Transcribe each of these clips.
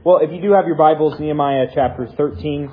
Well, if you do have your Bibles, Nehemiah chapter 13.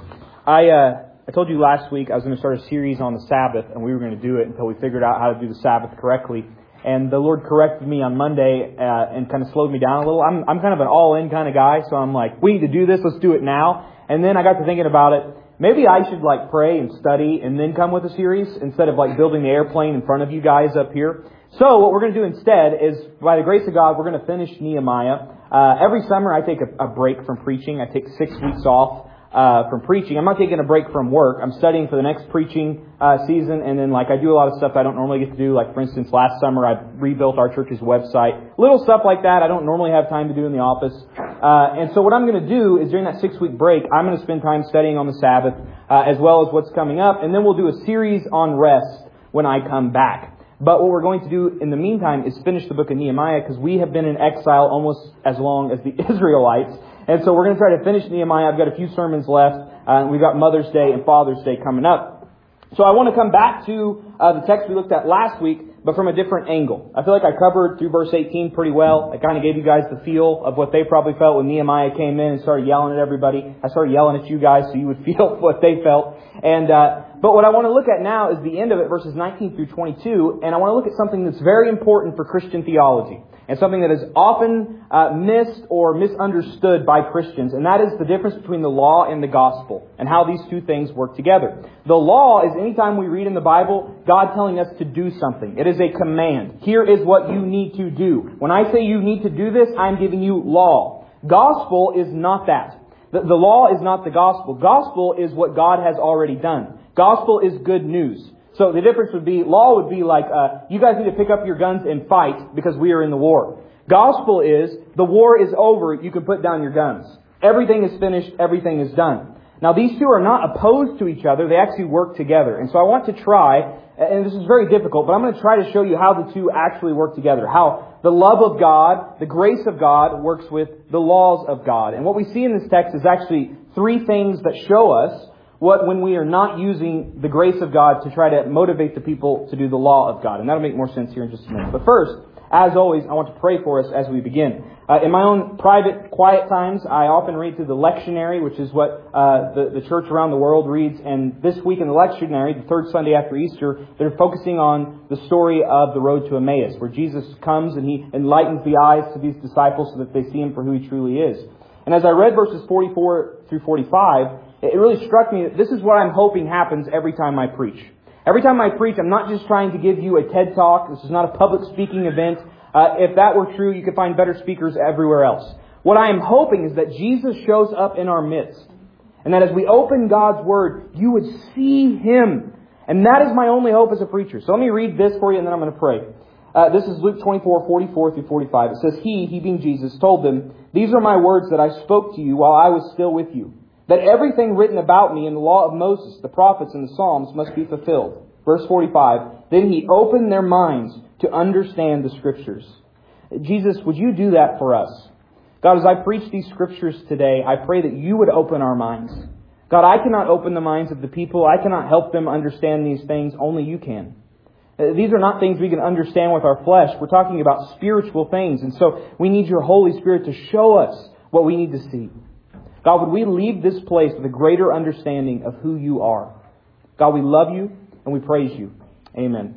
I told you last week I was going to start a series on the Sabbath, and we were going to do it until we figured out how to do the Sabbath correctly. And the Lord corrected me on Monday and kind of slowed me down a little. I'm kind of an all-in kind of guy, so I'm like, we need to do this, let's do it now. And then I got to thinking about it. Maybe I should pray and study and then come with a series instead of building the airplane in front of you guys up here. So what we're going to do instead is, by the grace of God, we're going to finish Nehemiah. Every summer I take a break from preaching. I take 6 weeks off from preaching. I'm not taking a break from work. I'm studying for the next preaching season, and then I do a lot of stuff I don't normally get to do. For instance, last summer I rebuilt our church's website. Little stuff like that I don't normally have time to do in the office. And so what I'm going to do is during that 6-week break, I'm going to spend time studying on the Sabbath as well as what's coming up, and then we'll do a series on rest when I come back. But what we're going to do in the meantime is finish the book of Nehemiah, because we have been in exile almost as long as the Israelites. And so we're going to try to finish Nehemiah. I've got a few sermons left. We've got Mother's Day and Father's Day coming up. So I want to come back to the text we looked at last week, but from a different angle. I feel like I covered through verse 18 pretty well. I kind of gave you guys the feel of what they probably felt when Nehemiah came in and started yelling at everybody. I started yelling at you guys so you would feel what they felt. And but what I want to look at now is the end of it, verses 19 through 22, and I want to look at something that's very important for Christian theology, and something that is often missed or misunderstood by Christians, and that is the difference between the law and the gospel, and how these two things work together. The law is anytime we read in the Bible, God telling us to do something. It is a command. Here is what you need to do. When I say you need to do this, I'm giving you law. Gospel is not that. The law is not the gospel. Gospel is what God has already done. Gospel is good news. So the difference would be, law would be you guys need to pick up your guns and fight because we are in the war. Gospel is, the war is over, you can put down your guns. Everything is finished, everything is done. Now these two are not opposed to each other, they actually work together. And so I want to try, and this is very difficult, but I'm going to try to show you how the two actually work together. How the love of God, the grace of God works with the laws of God. And what we see in this text is actually 3 things that show us when we are not using the grace of God to try to motivate the people to do the law of God. And that'll make more sense here in just a minute. But first, as always, I want to pray for us as we begin. In my own private, quiet times, I often read through the lectionary, which is what the church around the world reads. And this week in the lectionary, the third Sunday after Easter, they're focusing on the story of the road to Emmaus, where Jesus comes and He enlightens the eyes to these disciples so that they see Him for who He truly is. And as I read verses 44 through 45, it really struck me that this is what I'm hoping happens every time I preach. Every time I preach, I'm not just trying to give you a TED Talk. This is not a public speaking event. If that were true, you could find better speakers everywhere else. What I am hoping is that Jesus shows up in our midst. And that as we open God's Word, you would see Him. And that is my only hope as a preacher. So let me read this for you and then I'm going to pray. This is Luke 24, 44 through 45. It says, He being Jesus, told them, "These are my words that I spoke to you while I was still with you, that everything written about me in the law of Moses, the prophets, and the Psalms must be fulfilled." Verse 45, "Then He opened their minds to understand the Scriptures." Jesus, would you do that for us? God, as I preach these Scriptures today, I pray that you would open our minds. God, I cannot open the minds of the people. I cannot help them understand these things. Only you can. These are not things we can understand with our flesh. We're talking about spiritual things. And so we need your Holy Spirit to show us what we need to see. God, would we leave this place with a greater understanding of who you are? God, we love you and we praise you. Amen.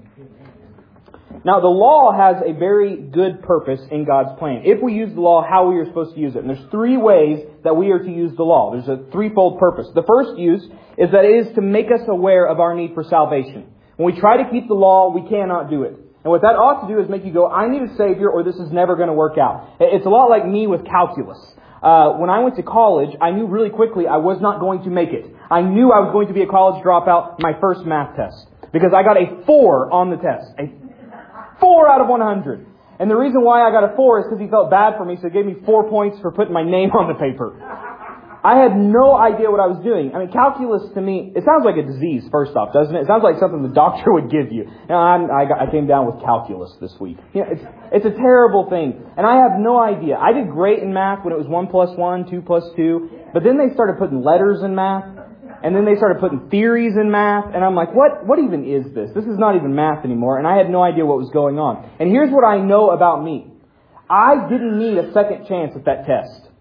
Now, the law has a very good purpose in God's plan. If we use the law, how we are supposed to use it. And there's 3 ways that we are to use the law. There's a threefold purpose. The first use is that it is to make us aware of our need for salvation. When we try to keep the law, we cannot do it. And what that ought to do is make you go, I need a Savior or this is never going to work out. It's a lot like me with calculus. When I went to college, I knew really quickly I was not going to make it. I knew I was going to be a college dropout my first math test, because I got a 4 on the test. A 4 out of 100. And the reason why I got a 4 is because he felt bad for me, so he gave me 4 points for putting my name on the paper. I had no idea what I was doing. I mean, calculus to me, it sounds like a disease, first off, doesn't it? It sounds like something the doctor would give you. I came down with calculus this week. It's a terrible thing. And I have no idea. I did great in math when it was 1 plus 1, 2 plus 2. But then they started putting letters in math. And then they started putting theories in math. And I'm like, what even is this? This is not even math anymore. And I had no idea what was going on. And here's what I know about me. I didn't need a second chance at that test.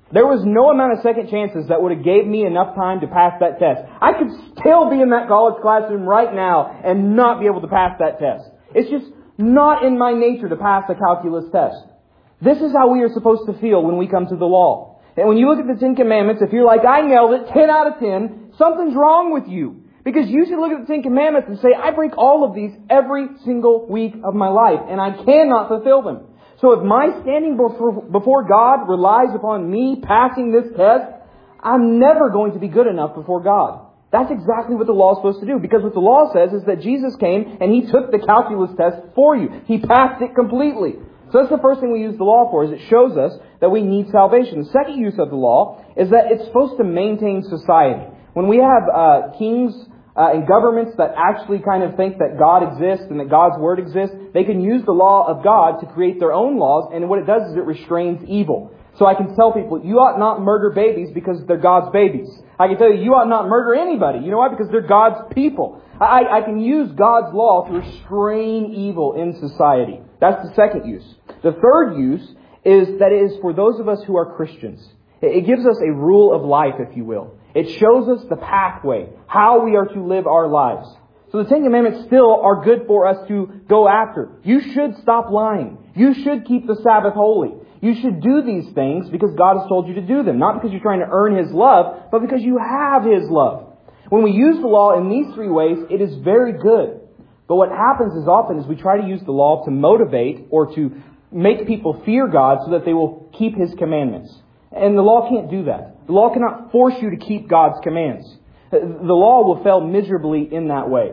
There was no amount of second chances that would have gave me enough time to pass that test. I could still be in that college classroom right now and not be able to pass that test. It's just not in my nature to pass a calculus test. This is how we are supposed to feel when we come to the law. And when you look at the Ten Commandments, if you're like, I nailed it, 10 out of 10, something's wrong with you. Because you should look at the Ten Commandments and say, I break all of these every single week of my life, and I cannot fulfill them. So if my standing before God relies upon me passing this test, I'm never going to be good enough before God. That's exactly what the law is supposed to do. Because what the law says is that Jesus came and He took the calculus test for you. He passed it completely. So that's the first thing we use the law for, is it shows us that we need salvation. The second use of the law is that it's supposed to maintain society. When we have kings and governments that actually kind of think that God exists and that God's Word exists, they can use the law of God to create their own laws, and what it does is it restrains evil. So I can tell people, you ought not murder babies because they're God's babies. I can tell you, you ought not murder anybody. You know why? Because they're God's people. I can use God's law to restrain evil in society. That's the second use. The third use is that it is for those of us who are Christians. It gives us a rule of life, if you will. It shows us the pathway, how we are to live our lives. So the Ten Commandments still are good for us to go after. You should stop lying. You should keep the Sabbath holy. You should do these things because God has told you to do them. Not because you're trying to earn His love, but because you have His love. When we use the law in these three ways, it is very good. But what happens is often is we try to use the law to motivate or to make people fear God so that they will keep His commandments. And the law can't do that. The law cannot force you to keep God's commands. The law will fail miserably in that way.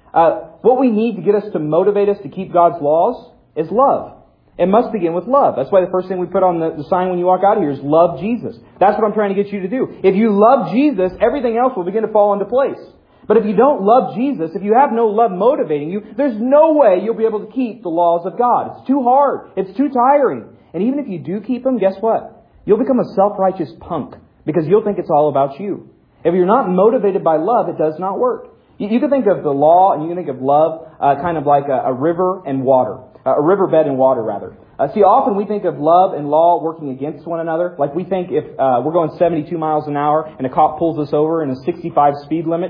What we need to get us to motivate us to keep God's laws is love. It must begin with love. That's why the first thing we put on the sign when you walk out of here is love Jesus. That's what I'm trying to get you to do. If you love Jesus, everything else will begin to fall into place. But if you don't love Jesus, if you have no love motivating you, there's no way you'll be able to keep the laws of God. It's too hard. It's too tiring. And even if you do keep them, guess what? You'll become a self-righteous punk because you'll think it's all about you. If you're not motivated by love, it does not work. You can think of the law and you can think of love kind of like a river and water. A riverbed and water, rather. See, often we think of love and law working against one another. Like we think if we're going 72 miles an hour and a cop pulls us over in a 65 speed limit,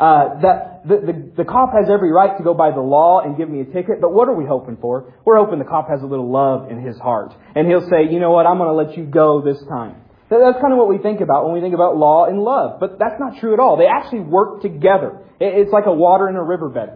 that the cop has every right to go by the law and give me a ticket. But what are we hoping for? We're hoping the cop has a little love in his heart. And he'll say, you know what, I'm going to let you go this time. That's kind of what we think about when we think about law and love. But that's not true at all. They actually work together. It's like a water in a riverbed.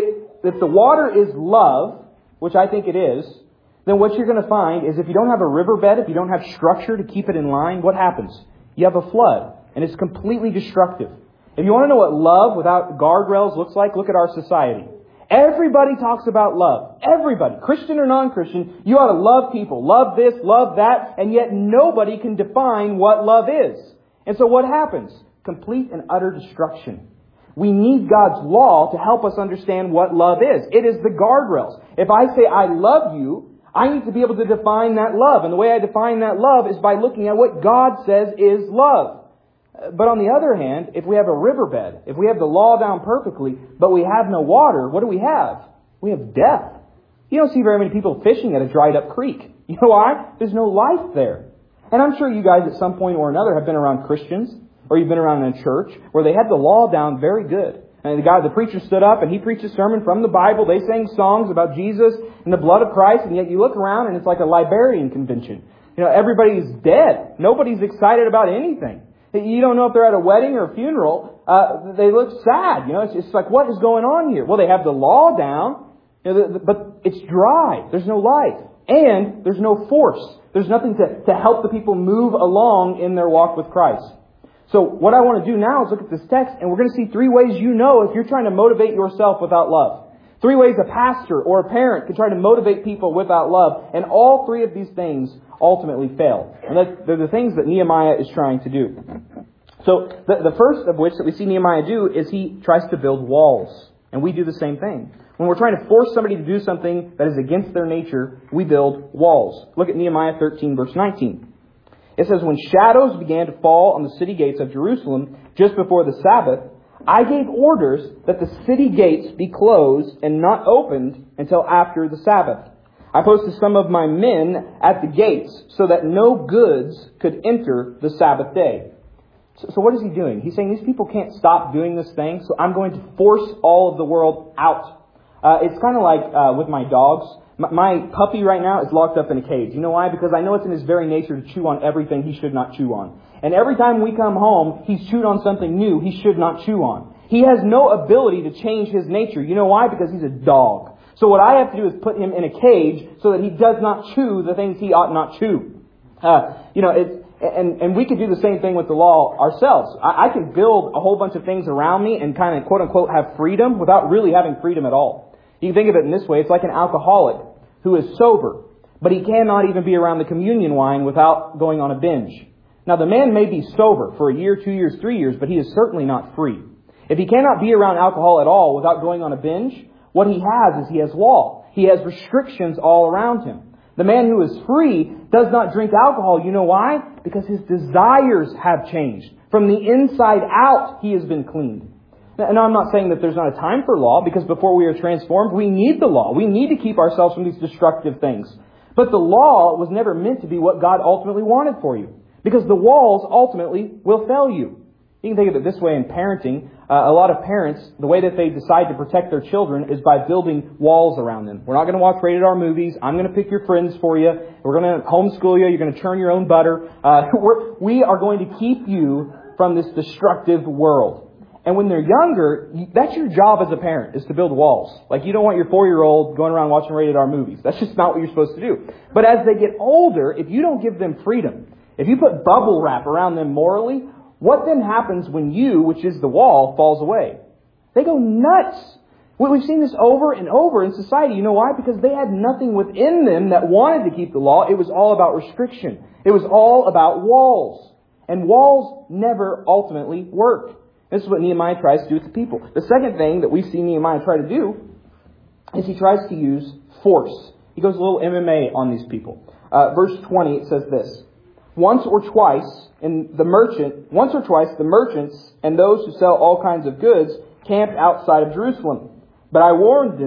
If the water is love, which I think it is, then what you're going to find is if you don't have a riverbed, if you don't have structure to keep it in line, what happens? You have a flood, and it's completely destructive. If you want to know what love without guardrails looks like, look at our society. Everybody talks about love. Everybody, Christian or non-Christian, you ought to love people. Love this, love that, and yet nobody can define what love is. And so what happens? Complete and utter destruction. We need God's law to help us understand what love is. It is the guardrails. If I say I love you, I need to be able to define that love. And the way I define that love is by looking at what God says is love. But on the other hand, if we have a riverbed, if we have the law down perfectly, but we have no water, what do we have? We have death. You don't see very many people fishing at a dried up creek. You know why? There's no life there. And I'm sure you guys at some point or another have been around Christians, or you've been around in a church where they had the law down very good. And the preacher stood up and he preached a sermon from the Bible. They sang songs about Jesus and the blood of Christ. And yet you look around and it's like a librarian convention. You know, everybody's dead. Nobody's excited about anything. You don't know if they're at a wedding or a funeral. They look sad. You know, it's like, what is going on here? Well, they have the law down, but it's dry. There's no life. And there's no force. There's nothing to help the people move along in their walk with Christ. So what I want to do now is look at this text, and we're going to see three ways you know if you're trying to motivate yourself without love. Three ways a pastor or a parent can try to motivate people without love. And all three of these things ultimately fail. And they're the things that Nehemiah is trying to do. So the first of which that we see Nehemiah do is he tries to build walls. And we do the same thing. When we're trying to force somebody to do something that is against their nature, we build walls. Look at Nehemiah 13, verse 19. It says, when shadows began to fall on the city gates of Jerusalem just before the Sabbath, I gave orders that the city gates be closed and not opened until after the Sabbath. I posted some of my men at the gates so that no goods could enter the Sabbath day. So what is he doing? He's saying these people can't stop doing this thing, so I'm going to force all of the world out. It's kind of like with my dogs. My puppy right now is locked up in a cage. You know why? Because I know it's in his very nature to chew on everything he should not chew on. And every time we come home, he's chewed on something new he should not chew on. He has no ability to change his nature. You know why? Because he's a dog. So what I have to do is put him in a cage so that he does not chew the things he ought not chew. And we could do the same thing with the law ourselves. I can build a whole bunch of things around me and kind of quote unquote have freedom without really having freedom at all. You can think of it in this way. It's like an alcoholic who is sober, but he cannot even be around the communion wine without going on a binge. Now the man may be sober for a year, 2 years, 3 years, but he is certainly not free. If he cannot be around alcohol at all without going on a binge, what he has is he has law. He has restrictions all around him. The man who is free does not drink alcohol. You know why? Because his desires have changed. From the inside out, he has been cleaned. Now, I'm not saying that there's not a time for law, because before we are transformed, we need the law. We need to keep ourselves from these destructive things. But the law was never meant to be what God ultimately wanted for you, because the walls ultimately will fail you. You can think of it this way in parenting. A lot of parents, the way that they decide to protect their children is by building walls around them. We're not going to watch rated R movies. I'm going to pick your friends for you. We're going to homeschool you. You're going to churn your own butter. We are going to keep you from this destructive world. And when they're younger, that's your job as a parent, is to build walls. Like, you don't want your 4-year-old going around watching rated R movies. That's just not what you're supposed to do. But as they get older, if you don't give them freedom, if you put bubble wrap around them morally, what then happens when you, which is the wall, falls away? They go nuts. We've seen this over and over in society. You know why? Because they had nothing within them that wanted to keep the law. It was all about restriction. It was all about walls. And walls never ultimately work. This is what Nehemiah tries to do with the people. The second thing that we see Nehemiah try to do is he tries to use force. He goes a little MMA on these people. Verse 20, it says this. Once or twice the merchants and those who sell all kinds of goods camped outside of Jerusalem. But I warned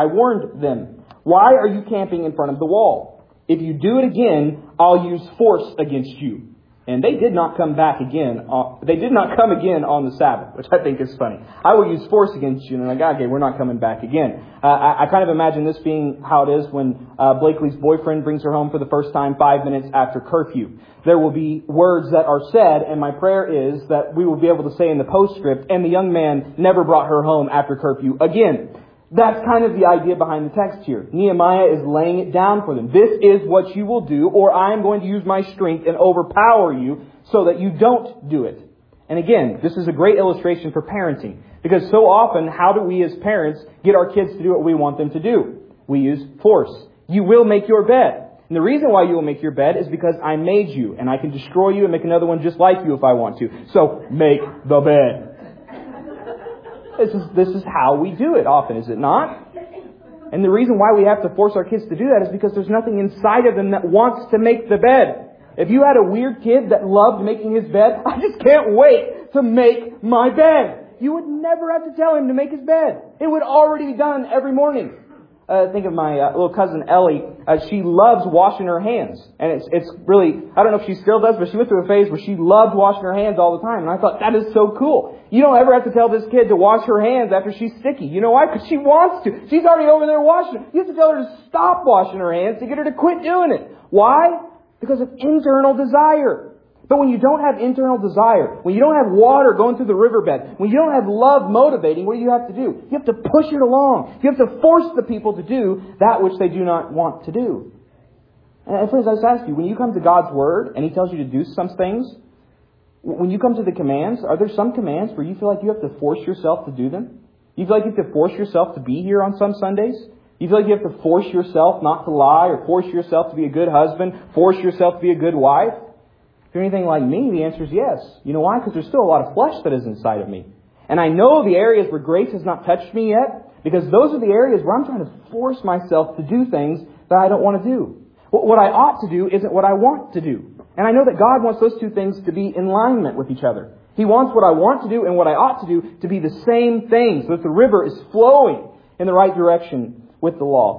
them, why are you camping in front of the wall? If you do it again, I'll use force against you. And they did not come back again. They did not come again on the Sabbath, which I think is funny. I will use force against you. And they're like, okay, we're not coming back again. I kind of imagine this being how it is when Blakely's boyfriend brings her home for the first time 5 minutes after curfew. There will be words that are said, and my prayer is that we will be able to say in the postscript, and the young man never brought her home after curfew again. That's kind of the idea behind the text here. Nehemiah is laying it down for them. This is what you will do, or I am going to use my strength and overpower you so that you don't do it. And again, this is a great illustration for parenting. Because so often, how do we as parents get our kids to do what we want them to do? We use force. You will make your bed. And the reason why you will make your bed is because I made you, and I can destroy you and make another one just like you if I want to. So, make the bed. This is how we do it often, is it not? And the reason why we have to force our kids to do that is because there's nothing inside of them that wants to make the bed. If you had a weird kid that loved making his bed, I just can't wait to make my bed. You would never have to tell him to make his bed. It would already be done every morning. Think of my little cousin Ellie. She loves washing her hands. And it's really, I don't know if she still does, but she went through a phase where she loved washing her hands all the time. And I thought, that is so cool. You don't ever have to tell this kid to wash her hands after she's sticky. You know why? Because she wants to. She's already over there washing it. You have to tell her to stop washing her hands to get her to quit doing it. Why? Because of internal desire. But when you don't have internal desire, when you don't have water going through the riverbed, when you don't have love motivating, what do you have to do? You have to push it along. You have to force the people to do that which they do not want to do. And friends, I just ask you, when you come to God's Word and He tells you to do some things, when you come to the commands, are there some commands where you feel like you have to force yourself to do them? You feel like you have to force yourself to be here on some Sundays? You feel like you have to force yourself not to lie, or force yourself to be a good husband, force yourself to be a good wife? If you're anything like me, the answer is yes. You know why? Because there's still a lot of flesh that is inside of me. And I know the areas where grace has not touched me yet, because those are the areas where I'm trying to force myself to do things that I don't want to do. What I ought to do isn't what I want to do. And I know that God wants those two things to be in alignment with each other. He wants what I want to do and what I ought to do to be the same thing, so that the river is flowing in the right direction with the law.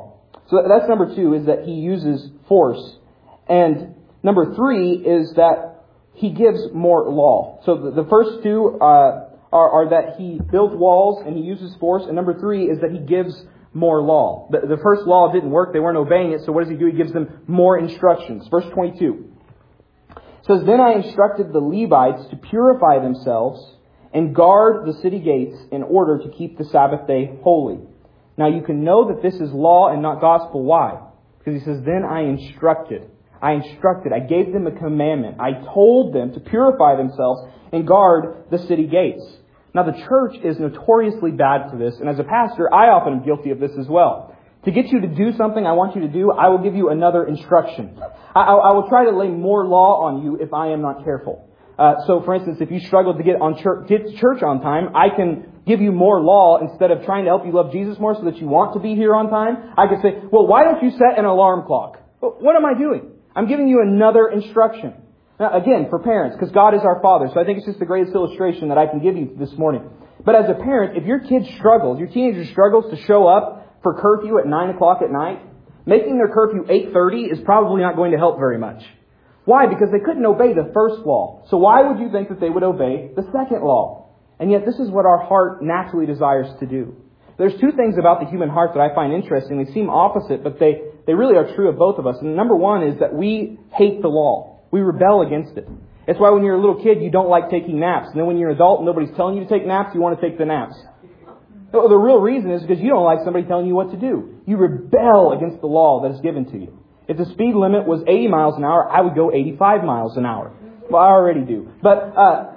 So that's number 2, is that he uses force. And number 3 is that he gives more law. So the first 2 are that he builds walls and he uses force. And number 3 is that he gives more law. The first law didn't work. They weren't obeying it. So what does he do? He gives them more instructions. Verse 22 says, "Then I instructed the Levites to purify themselves and guard the city gates in order to keep the Sabbath day holy." Now you can know that this is law and not gospel. Why? Because he says, "Then I instructed." I gave them a commandment. I told them to purify themselves and guard the city gates. Now the church is notoriously bad for this, and as a pastor, I often am guilty of this as well. To get you to do something I want you to do, I will give you another instruction. I will try to lay more law on you if I am not careful. So for instance, if you struggle to get to church on time, I can give you more law instead of trying to help you love Jesus more so that you want to be here on time. I could say, well, why don't you set an alarm clock? Well, what am I doing? I'm giving you another instruction. Now, again, for parents, because God is our Father, so I think it's just the greatest illustration that I can give you this morning. But as a parent, if your kid struggles, your teenager struggles to show up for curfew at 9 o'clock at night, making their curfew 8:30 is probably not going to help very much. Why? Because they couldn't obey the first law. So why would you think that they would obey the second law? And yet this is what our heart naturally desires to do. There's 2 things about the human heart that I find interesting. They seem opposite, but they really are true of both of us. And number 1 is that we hate the law. We rebel against it. It's why when you're a little kid, you don't like taking naps. And then when you're an adult and nobody's telling you to take naps, you want to take the naps. The real reason is because you don't like somebody telling you what to do. You rebel against the law that is given to you. If the speed limit was 80 miles an hour, I would go 85 miles an hour. Well, I already do. But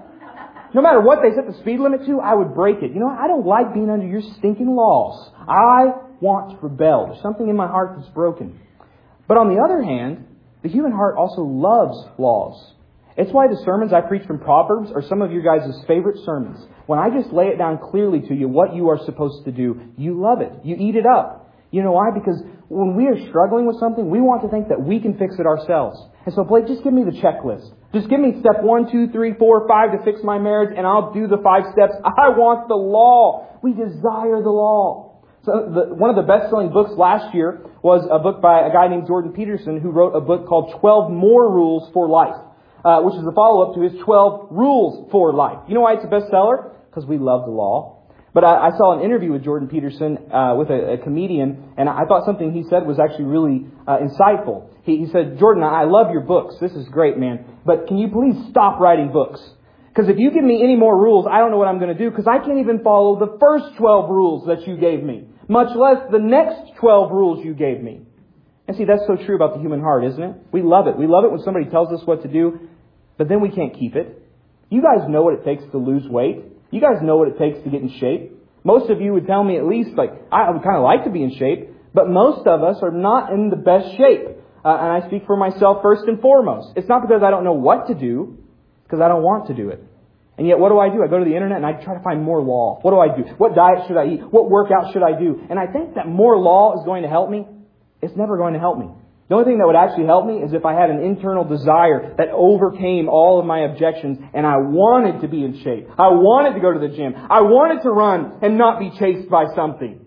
no matter what they set the speed limit to, I would break it. You know, I don't like being under your stinking laws. I want to rebel. There's something in my heart that's broken. But on the other hand, the human heart also loves laws. It's why the sermons I preach from Proverbs are some of your guys' favorite sermons. When I just lay it down clearly to you what you are supposed to do, you love it. You eat it up. You know why? Because when we are struggling with something, we want to think that we can fix it ourselves. And so, Blake, just give me the checklist. Just give me step 1, 2, 3, 4, 5 to fix my marriage, and I'll do the 5 steps. I want the law. We desire the law. So one of the best-selling books last year was a book by a guy named Jordan Peterson who wrote a book called 12 More Rules for Life, which is a follow-up to his 12 Rules for Life. You know why it's a bestseller? Because we love the law. But I saw an interview with Jordan Peterson with a comedian, and I thought something he said was actually really insightful. He said, "Jordan, I love your books. This is great, man. But can you please stop writing books? Because if you give me any more rules, I don't know what I'm going to do, because I can't even follow the first 12 rules that you gave me, much less the next 12 rules you gave me." And see, that's so true about the human heart, isn't it? We love it. We love it when somebody tells us what to do, but then we can't keep it. You guys know what it takes to lose weight. You guys know what it takes to get in shape. Most of you would tell me at least, like, I would kind of like to be in shape, but most of us are not in the best shape. And I speak for myself first and foremost. It's not because I don't know what to do, it's because I don't want to do it. And yet, what do? I go to the internet and I try to find more law. What do I do? What diet should I eat? What workout should I do? And I think that more law is going to help me. It's never going to help me. The only thing that would actually help me is if I had an internal desire that overcame all of my objections and I wanted to be in shape. I wanted to go to the gym. I wanted to run and not be chased by something.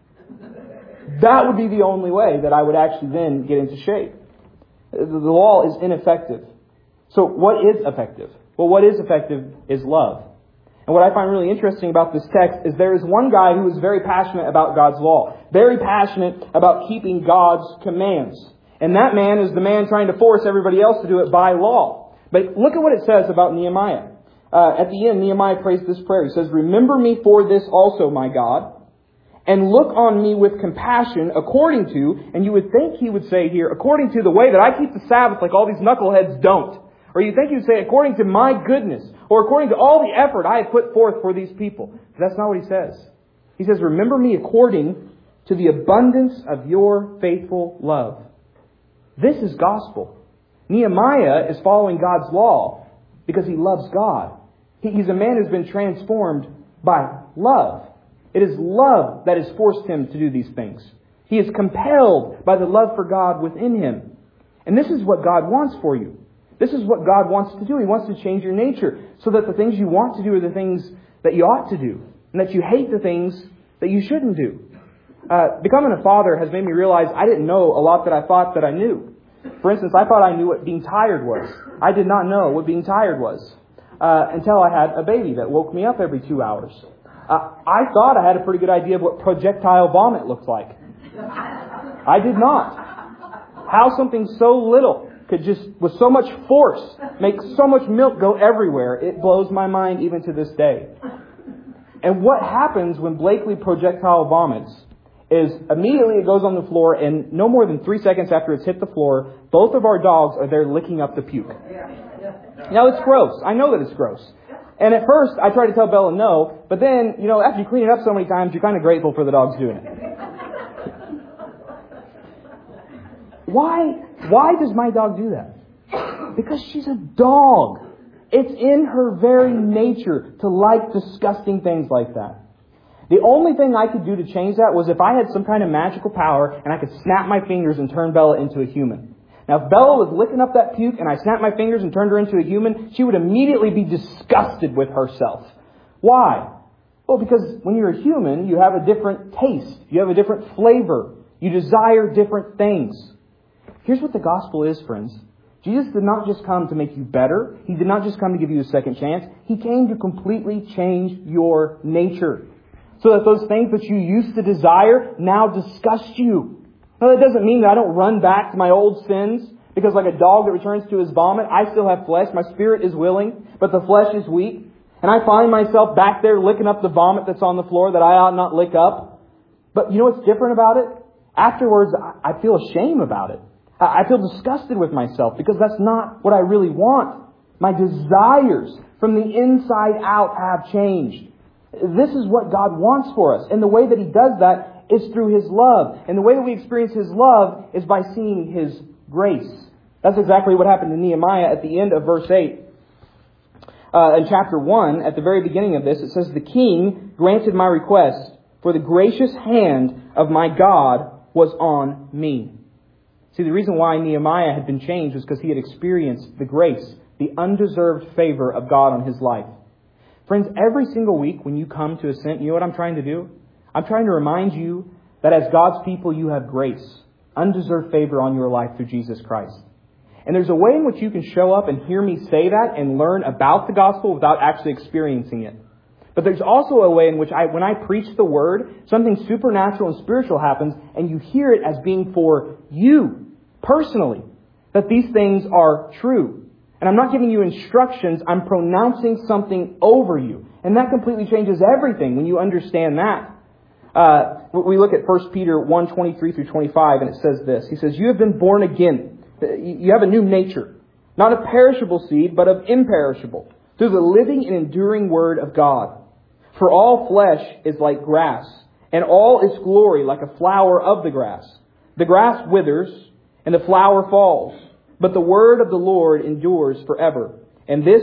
That would be the only way that I would actually then get into shape. The law is ineffective. So what is effective? Well, what is effective is love. And what I find really interesting about this text is there is one guy who is very passionate about God's law, very passionate about keeping God's commands. And that man is the man trying to force everybody else to do it by law. But look at what it says about Nehemiah. At the end, Nehemiah prays this prayer. He says, "Remember me for this also, my God, and look on me with compassion according to," and you would think he would say here, "according to the way that I keep the Sabbath like all these knuckleheads don't." Or you think he would say, "according to my goodness," or "according to all the effort I have put forth for these people." But that's not what he says. He says, "Remember me according to the abundance of your faithful love." This is gospel. Nehemiah is following God's law because he loves God. He's a man who's been transformed by love. It is love that has forced him to do these things. He is compelled by the love for God within him. And this is what God wants for you. This is what God wants to do. He wants to change your nature so that the things you want to do are the things that you ought to do, and that you hate the things that you shouldn't do. Becoming a father has made me realize I didn't know a lot that I thought that I knew. For instance, I thought I knew what being tired was. I did not know what being tired was until I had a baby that woke me up every 2 hours. I thought I had a pretty good idea of what projectile vomit looked like. I did not. How something so little could just, with so much force, make so much milk go everywhere, it blows my mind even to this day. And what happens when Blakely projectile vomits is immediately it goes on the floor, and no more than 3 seconds after it's hit the floor, both of our dogs are there licking up the puke. Now, it's gross. I know that it's gross. And at first, I tried to tell Bella no, but then, after you clean it up so many times, you're kind of grateful for the dogs doing it. Why does my dog do that? Because she's a dog. It's in her very nature to like disgusting things like that. The only thing I could do to change that was if I had some kind of magical power and I could snap my fingers and turn Bella into a human. Now, if Bella was licking up that puke and I snapped my fingers and turned her into a human, she would immediately be disgusted with herself. Why? Well, because when you're a human, you have a different taste. You have a different flavor. You desire different things. Here's what the gospel is, friends. Jesus did not just come to make you better. He did not just come to give you a second chance. He came to completely change your nature, so that those things that you used to desire now disgust you. Now, that doesn't mean that I don't run back to my old sins, because like a dog that returns to his vomit, I still have flesh. My spirit is willing, but the flesh is weak. And I find myself back there licking up the vomit that's on the floor that I ought not lick up. But you know what's different about it? Afterwards, I feel ashamed about it. I feel disgusted with myself, because that's not what I really want. My desires from the inside out have changed. This is what God wants for us. And the way that He does that is through His love. And the way that we experience His love is by seeing His grace. That's exactly what happened to Nehemiah at the end of verse 8. In chapter 1, at the very beginning of this, it says, "The king granted my request, for the gracious hand of my God was on me." See, the reason why Nehemiah had been changed was because he had experienced the grace, the undeserved favor of God on his life. Friends, every single week when you come to Ascent, you know what I'm trying to do? I'm trying to remind you that as God's people, you have grace, undeserved favor on your life through Jesus Christ. And there's a way in which you can show up and hear me say that and learn about the gospel without actually experiencing it. But there's also a way in which when I preach the Word, something supernatural and spiritual happens, and you hear it as being for you personally, that these things are true. And I'm not giving you instructions, I'm pronouncing something over you. And that completely changes everything when you understand that. We look at 1 Peter 1:23 through 25, and it says this. He says, "You have been born again. You have a new nature, not a perishable seed, but of imperishable, through the living and enduring Word of God. For all flesh is like grass, and all its glory like a flower of the grass. The grass withers, and the flower falls, but the word of the Lord endures forever. And this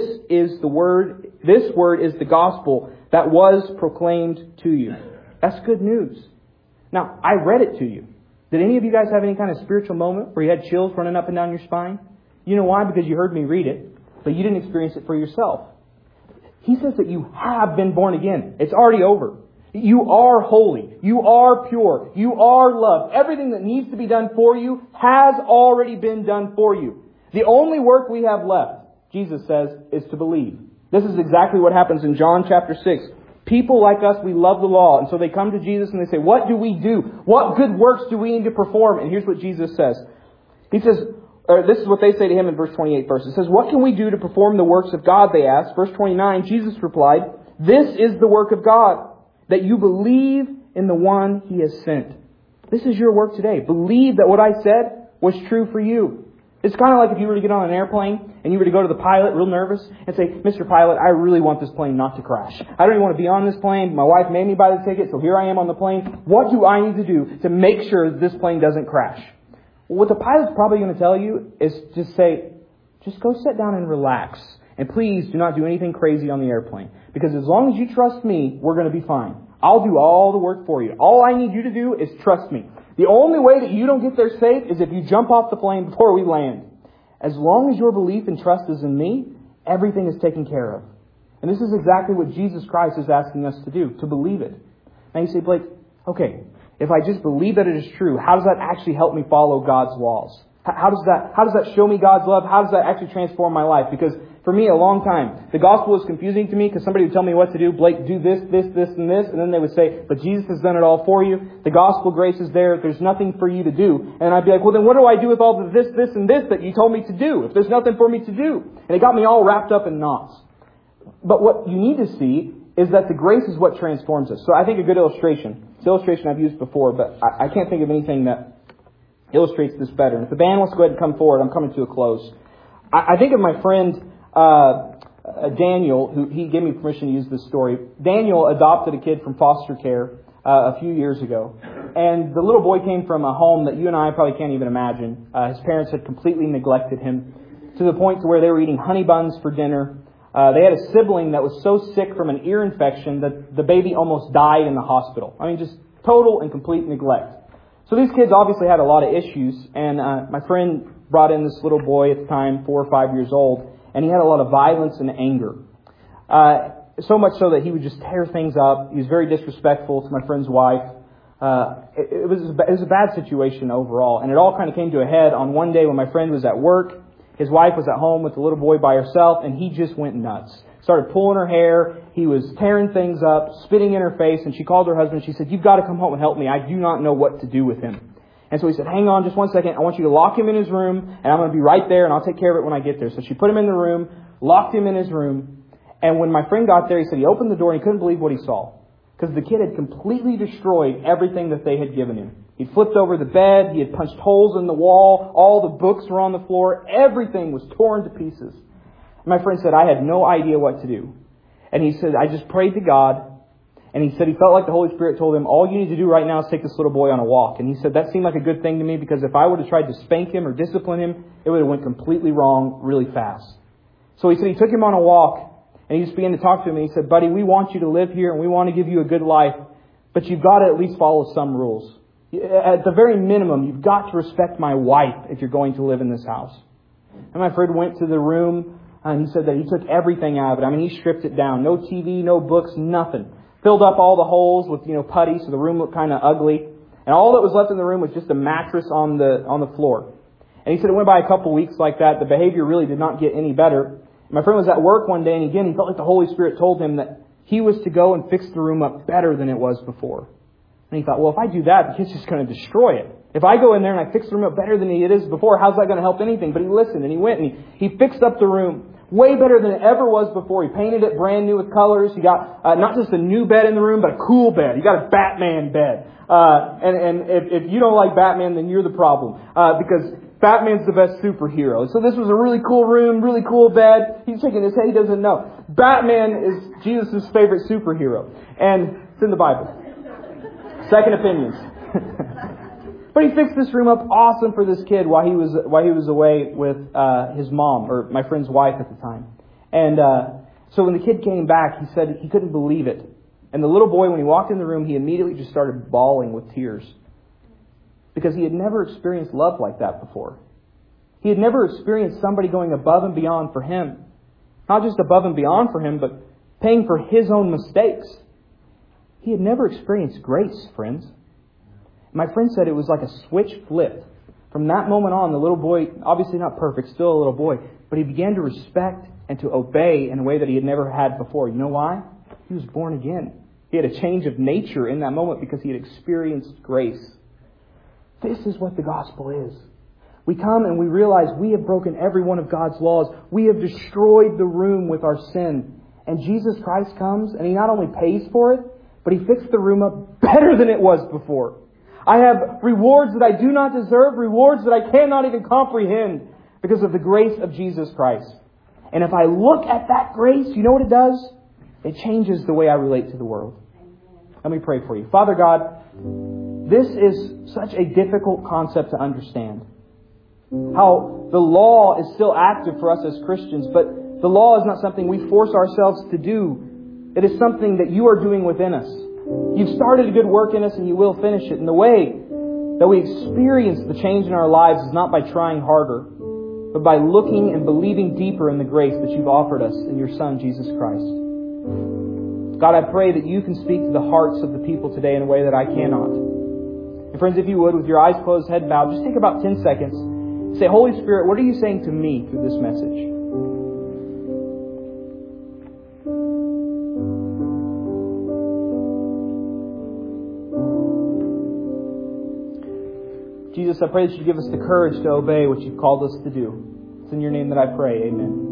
word is the gospel that was proclaimed to you." That's good news. Now, I read it to you. Did any of you guys have any kind of spiritual moment where you had chills running up and down your spine? You know why? Because you heard me read it, but you didn't experience it for yourself. He says that you have been born again. It's already over. You are holy. You are pure. You are loved. Everything that needs to be done for you has already been done for you. The only work we have left, Jesus says, is to believe. This is exactly what happens in John chapter 6. People like us, we love the law. And so they come to Jesus and they say, "What do we do? What good works do we need to perform?" And here's what Jesus says. He says, or this is what they say to Him in verse 28 first. It says, "What can we do to perform the works of God?" they asked. Verse 29, Jesus replied, "This is the work of God, that you believe in the one He has sent." This is your work today. Believe that what I said was true for you. It's kind of like if you were to get on an airplane and you were to go to the pilot real nervous and say, "Mr. Pilot, I really want this plane not to crash. I don't even want to be on this plane. My wife made me buy the ticket, so here I am on the plane. What do I need to do to make sure that this plane doesn't crash?" Well, what the pilot's probably going to tell you is just say, "Just go sit down and relax. And please do not do anything crazy on the airplane. Because as long as you trust me, we're going to be fine. I'll do all the work for you. All I need you to do is trust me. The only way that you don't get there safe is if you jump off the plane before we land. As long as your belief and trust is in me, everything is taken care of." And this is exactly what Jesus Christ is asking us to do, to believe it. Now you say, "Blake, okay, if I just believe that it is true, how does that actually help me follow God's laws? How does that show me God's love? How does that actually transform my life? Because for me, a long time, the gospel was confusing to me because somebody would tell me what to do. Blake, do this, this, this, and this. And then they would say, but Jesus has done it all for you. The gospel grace is there. There's nothing for you to do. And I'd be like, well, then what do I do with all the this, this, and this that you told me to do if there's nothing for me to do? And it got me all wrapped up in knots. But what you need to see is that the grace is what transforms us. So I think a good illustration, it's an illustration I've used before, but I can't think of anything that illustrates this better. And if the band wants to go ahead and come forward, I'm coming to a close. I think of my friend Daniel, who he gave me permission to use this story. Daniel adopted a kid from foster care a few years ago. And the little boy came from a home that you and I probably can't even imagine. His parents had completely neglected him to the point to where they were eating honey buns for dinner. They had a sibling that was so sick from an ear infection that the baby almost died in the hospital. I mean, just total and complete neglect. So these kids obviously had a lot of issues, and my friend brought in this little boy at the time, 4 or 5 years old, and he had a lot of violence and anger. So much so that he would just tear things up. He was very disrespectful to my friend's wife. It was a bad situation overall, and it all kind of came to a head on one day when my friend was at work. His wife was at home with the little boy by herself, and he just went nuts. Started pulling her hair. He was tearing things up, spitting in her face, and she called her husband. She said, "You've got to come home and help me. I do not know what to do with him." And so he said, "Hang on just 1 second. I want you to lock him in his room, and I'm going to be right there, and I'll take care of it when I get there." So she put him in the room, locked him in his room, and when my friend got there, he said he opened the door and he couldn't believe what he saw. Because the kid had completely destroyed everything that they had given him. He'd flipped over the bed, he had punched holes in the wall, all the books were on the floor, everything was torn to pieces. And my friend said, I had no idea what to do. And he said, I just prayed to God, and he said he felt like the Holy Spirit told him, all you need to do right now is take this little boy on a walk. And he said that seemed like a good thing to me, because if I would have tried to spank him or discipline him, it would have went completely wrong really fast. So he said he took him on a walk, and he just began to talk to him, and he said, buddy, we want you to live here, and we want to give you a good life, but you've got to at least follow some rules. At the very minimum, you've got to respect my wife if you're going to live in this house. And my friend went to the room, and he said that he took everything out of it. I mean, he stripped it down. No TV, no books, nothing. Filled up all the holes with, putty, so the room looked kind of ugly. And all that was left in the room was just a mattress on the floor. And he said it went by a couple weeks like that. The behavior really did not get any better. My friend was at work one day, and again, he felt like the Holy Spirit told him that he was to go and fix the room up better than it was before. And he thought, well, if I do that, the kid's just going to destroy it. If I go in there and I fix the room up better than it is before, how's that going to help anything? But he listened, and he went, and he fixed up the room way better than it ever was before. He painted it brand new with colors. He got not just a new bed in the room, but a cool bed. He got a Batman bed. And if you don't like Batman, then you're the problem. Because Batman's the best superhero. So this was a really cool room, really cool bed. He's shaking his head. He doesn't know. Batman is Jesus' favorite superhero. And it's in the Bible. Second opinions. But he fixed this room up awesome for this kid while he was away with his mom, or my friend's wife at the time. And so when the kid came back, he said he couldn't believe it. And the little boy, when he walked in the room, he immediately just started bawling with tears. Because he had never experienced love like that before. He had never experienced somebody going above and beyond for him. Not just above and beyond for him, but paying for his own mistakes. He had never experienced grace, friends. My friend said it was like a switch flipped. From that moment on, the little boy, obviously not perfect, still a little boy, but he began to respect and to obey in a way that he had never had before. You know why? He was born again. He had a change of nature in that moment because he had experienced grace. This is what the gospel is. We come and we realize we have broken every one of God's laws. We have destroyed the room with our sin. And Jesus Christ comes and He not only pays for it, but He fixed the room up better than it was before. I have rewards that I do not deserve, rewards that I cannot even comprehend because of the grace of Jesus Christ. And if I look at that grace, you know what it does? It changes the way I relate to the world. Let me pray for you. Father God, this is such a difficult concept to understand. How the law is still active for us as Christians, but the law is not something we force ourselves to do. It is something that You are doing within us. You've started a good work in us and You will finish it. And the way that we experience the change in our lives is not by trying harder, but by looking and believing deeper in the grace that You've offered us in Your Son, Jesus Christ. God, I pray that You can speak to the hearts of the people today in a way that I cannot. And friends, if you would, with your eyes closed, head bowed, just take about 10 seconds. Say, Holy Spirit, what are you saying to me through this message? Jesus, I pray that you give us the courage to obey what you've called us to do. It's in your name that I pray. Amen.